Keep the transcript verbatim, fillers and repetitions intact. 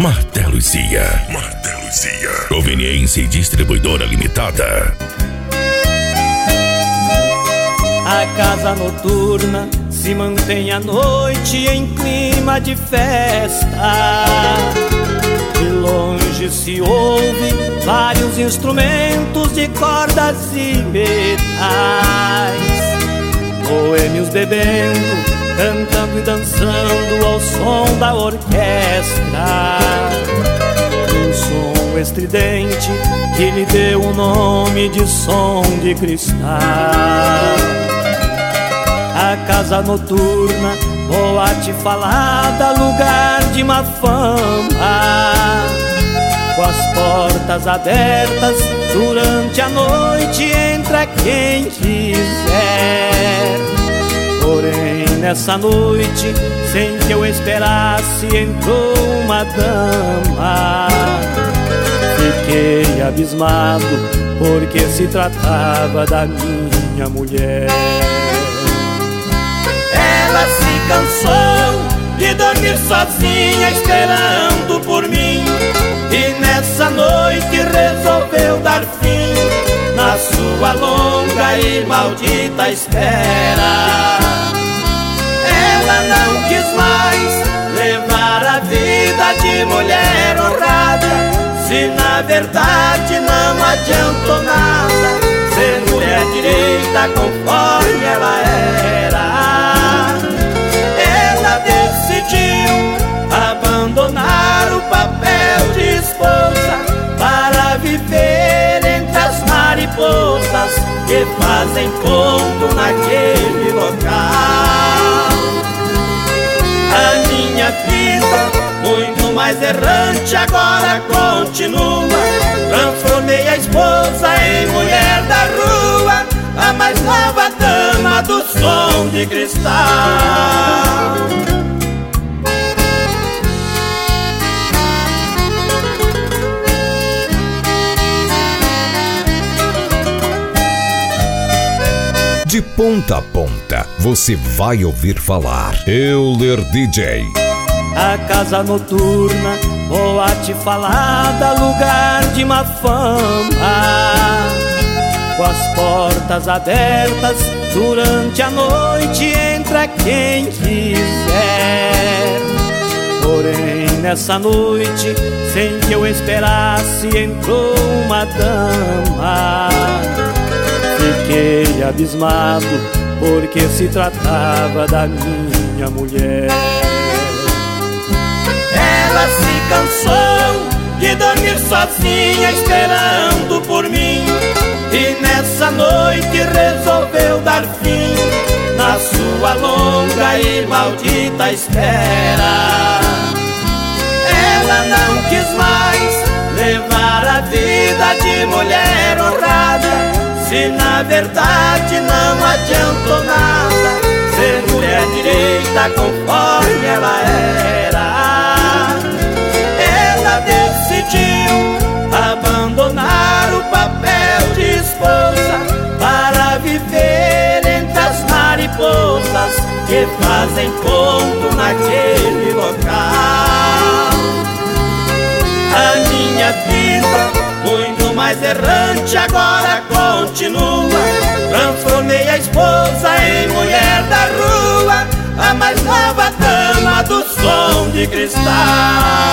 Martelo Cia. Martelo Cia. Conveniência e distribuidora limitada. A casa noturna se mantém à noite em clima de festa. De longe se ouve vários instrumentos de cordas e metais, boêmios bebendo, cantando e dançando ao som da orquestra. Um som estridente que lhe deu o nome de som de cristal. A casa noturna, boate falada, lugar de má fama, com as portas abertas durante a noite, entra quem quiser. Porém nessa noite, sem que eu esperasse, entrou uma dama. Fiquei abismado, porque se tratava da minha mulher. Ela se cansou de dormir sozinha esperando por mim, e nessa noite resolveu dar fim na sua longa e maldita espera. Ela não quis mais levar a vida de mulher honrada, se na verdade não adiantou nada ser mulher direita conforme ela era. Ela decidiu abandonar o papel de esposa para viver entre as mariposas que fazem ponto naquele local. A minha vida, muito mais errante, agora continua. Transformei a esposa em mulher da rua, a mais nova dama do som de cristal. De ponta a ponta, você vai ouvir falar Euler D J. A casa noturna, boate falada, lugar de má fama, com as portas abertas durante a noite, entra quem quiser. Porém nessa noite, sem que eu esperasse, entrou uma dama. Fiquei abismado, porque se tratava da minha mulher. Ela se cansou de dormir sozinha esperando por mim, e nessa noite resolveu dar fim na sua longa e maldita espera. Ela não quis mais levar a vida de mulher honrada, se na verdade não adiantou nada ser mulher direita conforme ela era. Ela decidiu abandonar o papel de esposa para viver entre as mariposas que fazem ponto naquele local. A minha vida, muito mais errante, agora continua. Transformei a esposa em mulher da rua, a mais nova dama do som de cristal.